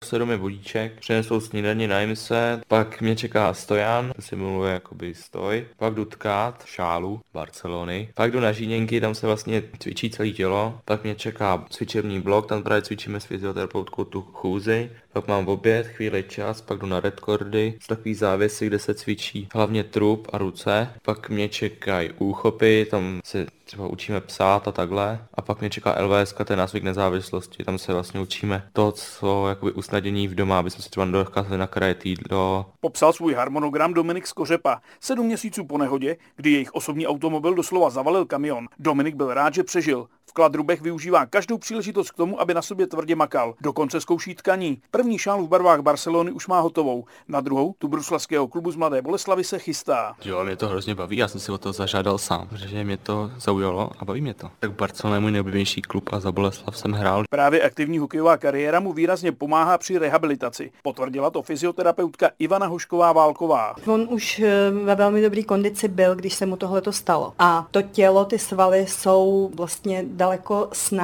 přinesli do mě vodíček, přinesou snídaně, najím se, pak mě čeká stojan, to si mluvuje jakoby stoj, pak jdu tkát šálu Barcelony, pak jdu na žíněnky, tam se vlastně cvičí celé tělo, pak mě čeká cvičební blok, tam právě cvičíme s fyzioterapeutkou tu chůzi, pak mám oběd, chvíli čas, pak jdu na redkordy, takový závěsy, kde se cvičí hlavně trup a ruce, pak mě čekají úchopy, tam se třeba učíme psát a takhle, a pak mě čeká LVS, to je nácvik nezávislosti, tam se vlastně učíme to, co jakoby usnadnění v doma, aby jsme si třeba dokázali nakrájet jídlo. Popsal svůj harmonogram Dominik Skořepa. 7 měsíců po nehodě, kdy jejich osobní automobil doslova zavalil kamion. Dominik byl rád, že přežil. V Kladrubech využívá každou příležitost k tomu, aby na sobě tvrdě makal. Dokonce zkouší tkaní. První šálu v barvách Barcelony už má hotovou. Na druhou, tu bruslařského klubu z Mladé Boleslavi, se chystá. Jo, mě to hrozně baví, já jsem si o to zažádal sám, protože mě to zaujalo a baví mě to. Tak Barcelona je můj nejoblíbenější klub a za Boleslav jsem hrál. Právě aktivní hokejová kariéra mu výrazně pomáhá při rehabilitaci. Potvrdila to fyzioterapeutka Ivana Hošková-Válková. On už ve velmi dobré kondici byl, když se mu tohleto stalo. A to tělo, ty svaly jsou vlastně daleko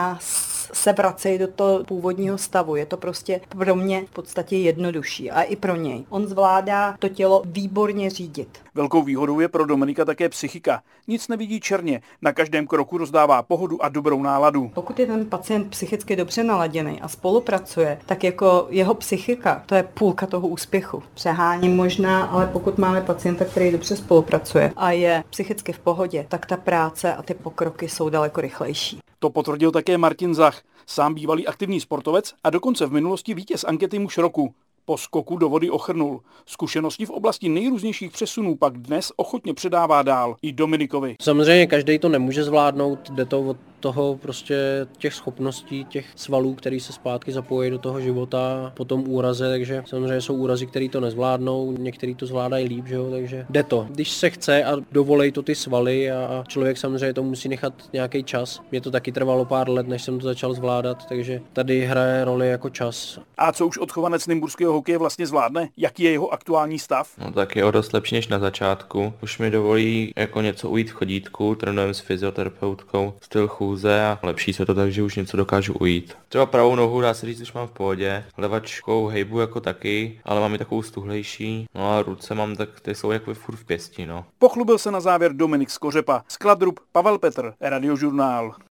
se vracejí do toho původního stavu. Je to prostě pro mě v podstatě jednodušší a i pro něj. On zvládá to tělo výborně řídit. Velkou výhodou je pro Dominika také psychika. Nic nevidí černě, na každém kroku rozdává pohodu a dobrou náladu. Pokud je ten pacient psychicky dobře naladěný a spolupracuje, tak jako jeho psychika, to je půlka toho úspěchu. Přeháním možná, ale pokud máme pacienta, který dobře spolupracuje a je psychicky v pohodě, tak ta práce a ty pokroky jsou daleko rychlejší. To potvrdil také Martin Zach, sám bývalý aktivní sportovec a dokonce v minulosti vítěz ankety Muž roku. Po skoku do vody ochrnul. Zkušenosti v oblasti nejrůznějších přesunů pak dnes ochotně předává dál i Dominikovi. Samozřejmě každý to nemůže zvládnout, jde to od toho prostě těch schopností, těch svalů, který se zpátky zapojí do toho života po tom úraze, takže samozřejmě jsou úrazy, který to nezvládnou, některý to zvládají líp, že jo, takže jde to. Když se chce a dovolej to ty svaly a člověk samozřejmě to musí nechat nějaký čas. Mě to taky trvalo pár let, než jsem to začal zvládat, takže tady hraje roli jako čas. A co už odchovanec nymburského hokeje vlastně zvládne? Jaký je jeho aktuální stav? No tak je o dost lepší než na začátku. Už mi dovolí jako něco ujít v chodítku, trénujeme s fyzioterapeutkou, styl chůze a lepší se to tak, že už něco dokážu ujít. Třeba pravou nohu dá se říct, už mám v pohodě, levačkou hejbu jako taky, ale mám i takovou stuhlejší. No a ruce mám tak, ty jsou jako furt v pěsti, no. Pochlubil se na závěr Dominik Skořepa. Z Kladrub Pavel Petr, Radiožurnál.